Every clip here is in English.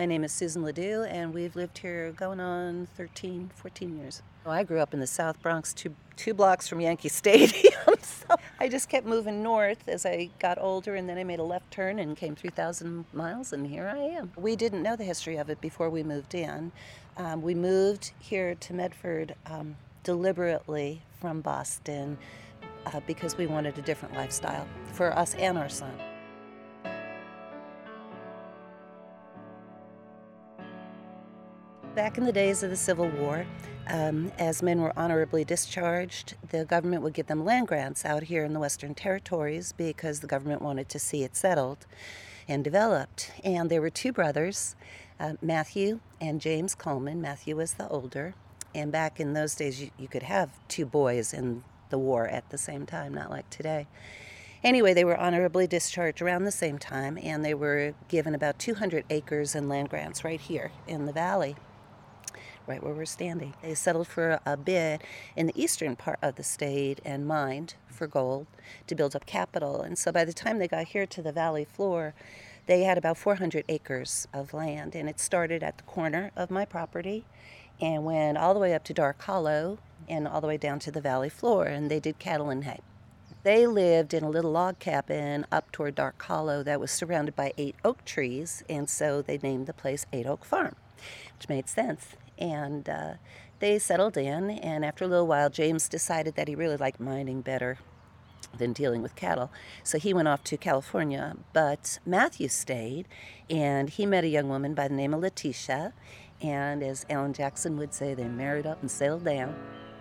My name is Susan Ledoux, and we've lived here going on 13, 14 years. I grew up in the South Bronx, two blocks from Yankee Stadium, so I just kept moving north as I got older, and then I made a left turn and came 3,000 miles, and here I am. We didn't know the history of it before we moved in. We moved here to Medford deliberately from Boston because we wanted a different lifestyle for us and our son. Back in the days of the Civil War, as men were honorably discharged, the government would give them land grants out here in the Western Territories because the government wanted to see it settled and developed. And there were two brothers, Matthew and James Coleman. Matthew was the older. And back in those days, you could have two boys in the war at the same time, not like today. Anyway, they were honorably discharged around the same time, and they were given about 200 acres in land grants right here in the valley, right where we're standing. They settled for a bid in the eastern part of the state and mined for gold to build up capital. And so by the time they got here to the valley floor, they had about 400 acres of land, and it started at the corner of my property and went all the way up to Dark Hollow and all the way down to the valley floor, and they did cattle and hay. They lived in a little log cabin up toward Dark Hollow that was surrounded by 8 oak trees, and so they named the place 8 Oak Farm, which made sense. And they settled in, and after a little while, James decided that he really liked mining better than dealing with cattle. So he went off to California, but Matthew stayed, and he met a young woman by the name of Letitia, and as Alan Jackson would say, they married up and settled down.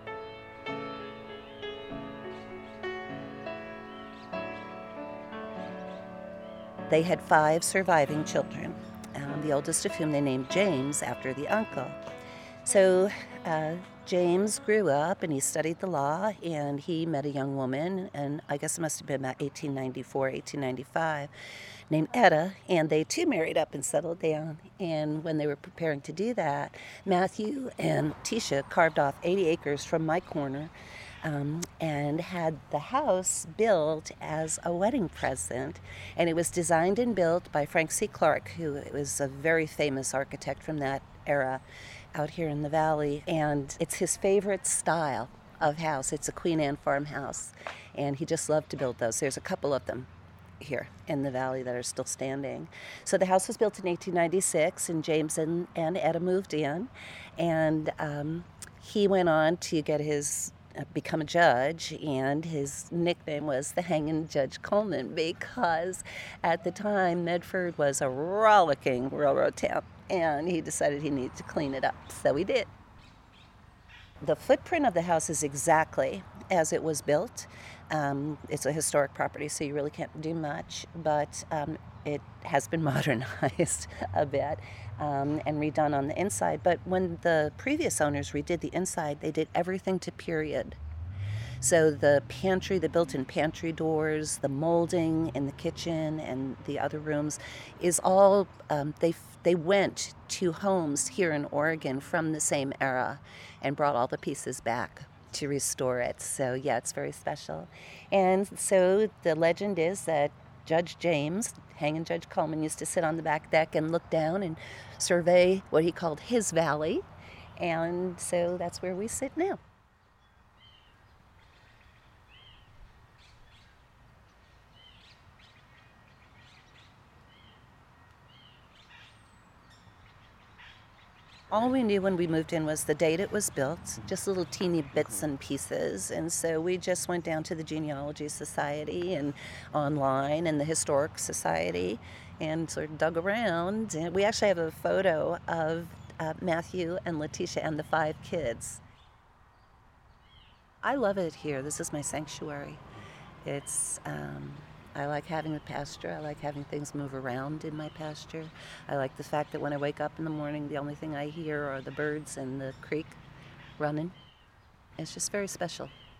They had 5 surviving children, the oldest of whom they named James after the uncle. So James grew up and he studied the law, and he met a young woman, and I guess it must have been about 1894, 1895, named Etta, and they too married up and settled down. And when they were preparing to do that, Matthew and Tisha carved off 80 acres from my corner and had the house built as a wedding present. And it was designed and built by Frank C. Clark, who was a very famous architect from that era out here in the valley. And it's his favorite style of house. It's a Queen Anne farmhouse, and he just loved to build those. There's a couple of them here in the valley that are still standing. So the house was built in 1896, and James and Etta moved in, and he went on to get his become a judge, and his nickname was the Hanging Judge Coleman because at the time Medford was a rollicking railroad town, and he decided he needed to clean it up, so he did. The footprint of the house is exactly as it was built. It's a historic property, so you really can't do much, but it has been modernized a bit and redone on the inside. But when the previous owners redid the inside, they did everything to period. So the pantry, the built-in pantry doors, the molding in the kitchen and the other rooms is all, they went to homes here in Oregon from the same era and brought all the pieces back to restore it. So yeah, it's very special. And so the legend is that Judge James, Hanging Judge Coleman, used to sit on the back deck and look down and survey what he called his valley. And so that's where we sit now. All we knew when we moved in was the date it was built, just little teeny bits and pieces. And so we just went down to the Genealogy Society and online and the Historic Society and sort of dug around. And we actually have a photo of Matthew and Letitia and the 5 kids. I love it here. This is my sanctuary. It's I like having the pasture. I like having things move around in my pasture. I like the fact that when I wake up in the morning, the only thing I hear are the birds and the creek running. It's just very special.